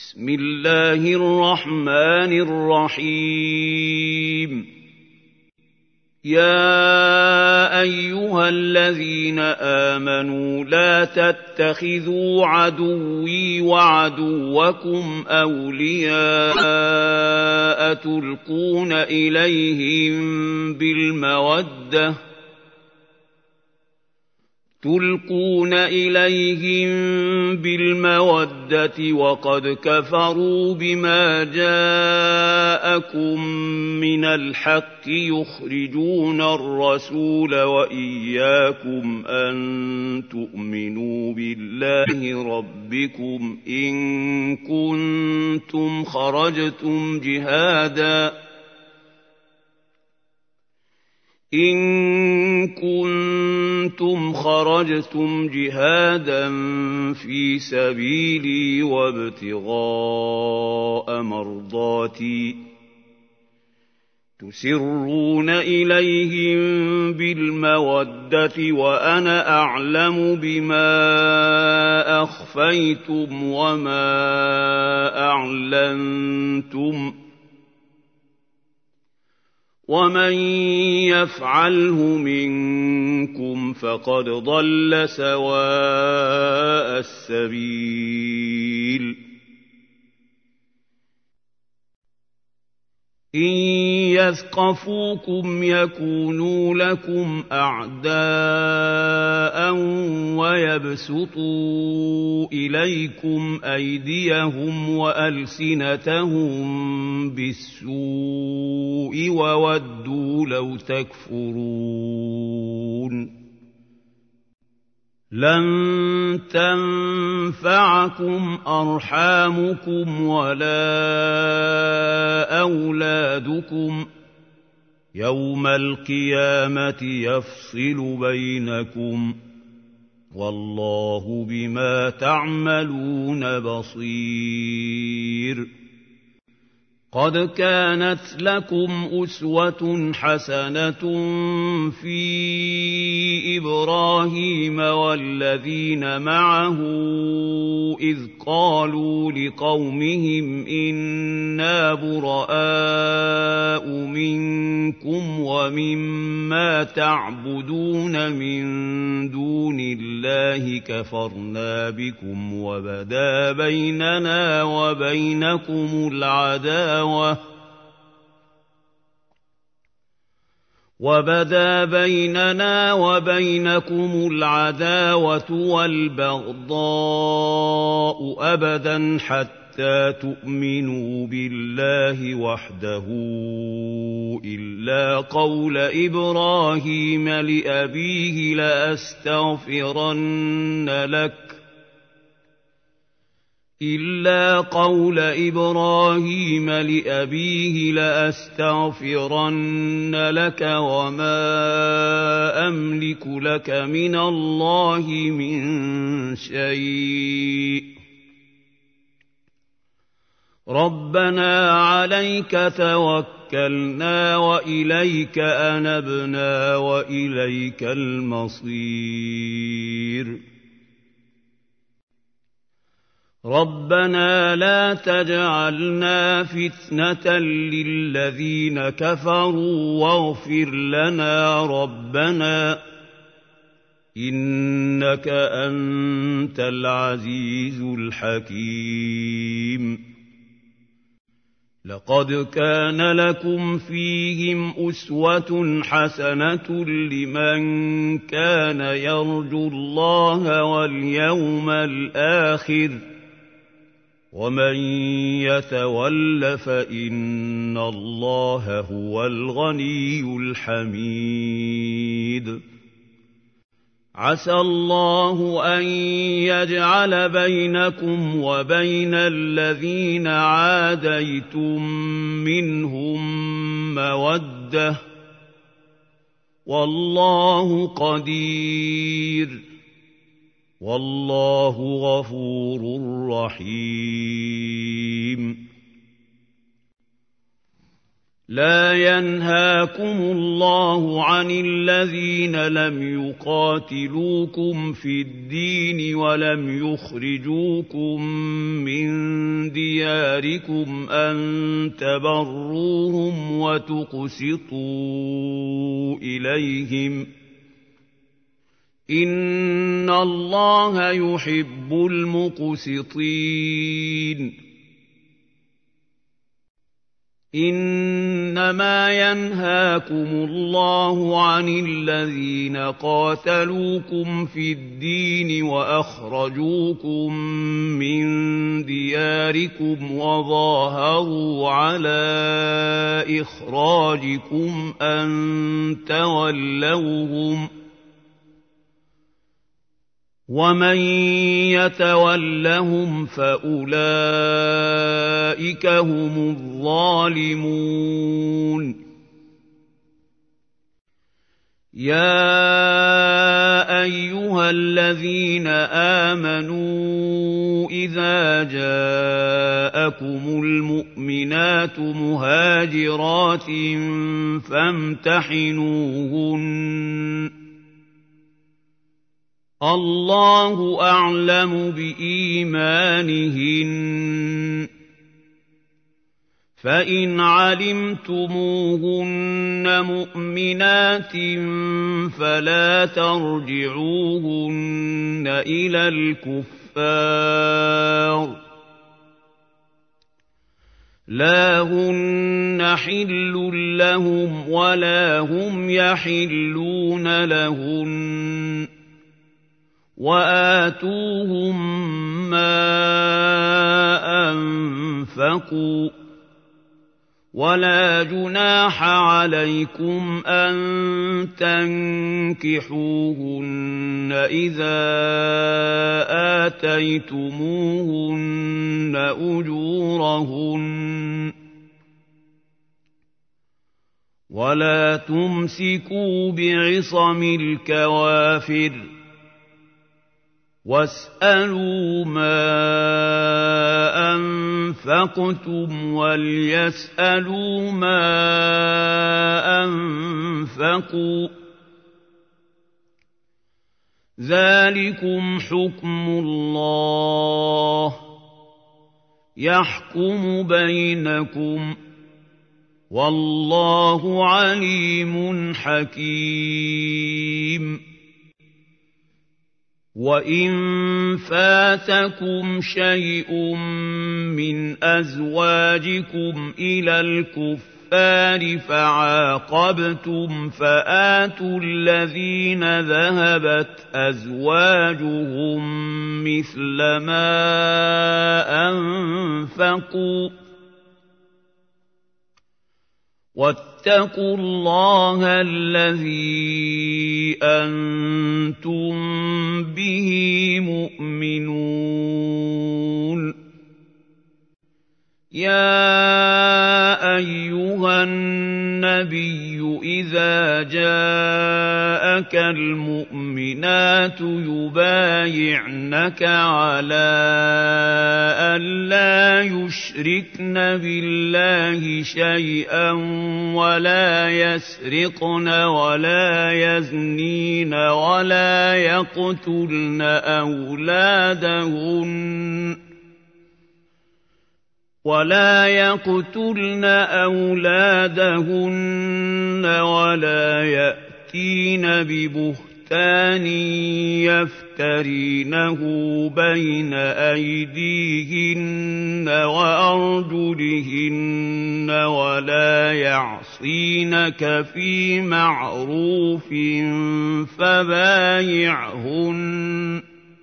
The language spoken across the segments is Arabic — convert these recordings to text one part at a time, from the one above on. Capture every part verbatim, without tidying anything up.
بسم الله الرحمن الرحيم يا أيها الذين آمنوا لا تتخذوا عدوي وعدوكم أولياء تلقون إليهم بالمودة تلقون إليهم بالمودة وقد كفروا بما جاءكم من الحق يخرجون الرسول وإياكم أن تؤمنوا بالله ربكم إن كنتم خرجتم جهادا إن كنتم خرجتم جهادا في سبيلي وابتغاء مرضاتي تسرون إليهم بالمودة وأنا أعلم بما أخفيتم وما أعلنتم ومن يفعله منكم فقد ضل سواء السبيل إن يثقفوكم يكونوا لكم أعداء ويبسطوا إليكم أيديهم وألسنتهم بالسوء وودوا لو تكفرون لن تنفعكم أرحامكم ولا أولادكم يوم القيامة يفصل بينكم والله بما تعملون بصير قد كانت لكم أسوة حسنة في إبراهيم والذين معه إذ قالوا لقومهم إنا براء منكم ومما تعبدون من دون الله كفرنا بكم وبدا بيننا وبينكم العداوة وبدا بيننا وبينكم العداوة والبغضاء أبدا حتى تؤمنوا بالله وحده إلا قول إبراهيم لأبيه لأستغفرن لك إلا قول إبراهيم لأبيه لأستغفرن لك وما أملك لك من الله من شيء ربنا عليك توكلنا وإليك أنبنا وإليك المصير ربنا لا تجعلنا فتنة للذين كفروا واغفر لنا ربنا إنك أنت العزيز الحكيم لقد كان لكم فيهم أسوة حسنة لمن كان يرجو الله واليوم الآخر ومن يتول فإن الله هو الغني الحميد عسى الله أن يجعل بينكم وبين الذين عاديتم منهم مودة والله قدير والله غفور رحيم لا ينهاكم الله عن الذين لم يقاتلوكم في الدين ولم يخرجوكم من دياركم أن تبروهم وتقسطوا إليهم إن الله يحب المقسطين إنما ينهاكم الله عن الذين قاتلوكم في الدين وأخرجوكم من دياركم وظاهروا على إخراجكم أن تولوهم ومن يتولهم فأولئك هم الظالمون يا أيها الذين آمنوا إذا جاءكم المؤمنات مهاجرات فامتحنوهن الله أعلم بإيمانهن فإن علمتموهن مؤمنات فلا ترجعوهن إلى الكفار لا هن حل لهم ولا هم يحلون لهن وآتوهم ما أنفقوا ولا جناح عليكم أن تنكحوهن إذا آتيتموهن أجورهن ولا تمسكوا بعصم الكوافر واسألوا ما أنفقتم وليسألوا ما أنفقوا ذلكم حكم الله يحكم بينكم والله عليم حكيم وَإِن فَاتَكُمْ شَيْءٌ مِّنْ أَزْوَاجِكُمْ إِلَى الْكُفَّارِ فَعَاقَبْتُمْ فَآتُوا الَّذِينَ ذَهَبَتْ أَزْوَاجُهُم مِّثْلَ مَا أَنفَقُوا وَاتَّقُوا اللَّهَ الَّذِي أَنتُم بِهِ مُؤْمِنُونَ يَا أَيُّهَا النَّبِيُّ إِذَا جَاءَكَ الْمُؤْمِنَاتُ يُبَايِعْنَكَ عَلَىٰ أَلَّا يُشْرِكْنَ بِاللَّهِ شَيْئًا وَلَا يَسْرِقْنَ وَلَا يَزْنِينَ وَلَا يَقْتُلْنَ أَوْلَادَهُنَّ ولا يقتلن أولادهن ولا يأتين ببهتان يفترينه بين أيديهن وأرجلهن ولا يعصينك في معروف فبايعهن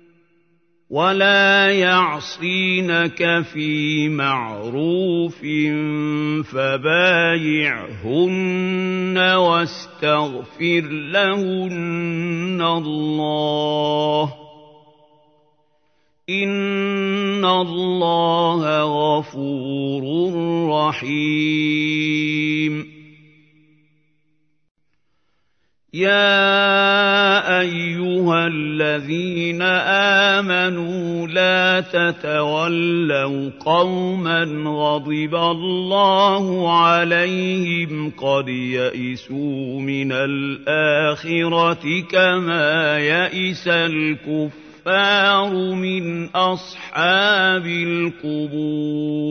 ولا يعصينك في معروف فبايعهن واستغفر لهن الله إن الله غفور رحيم يا أيها الذين آمنوا لا تتولوا قوما غضب الله عليهم قد يئسوا من الآخرة كما يئس الكفار الْكُفَّارُ مِنْ أَصْحَابِ الْقُبُورِ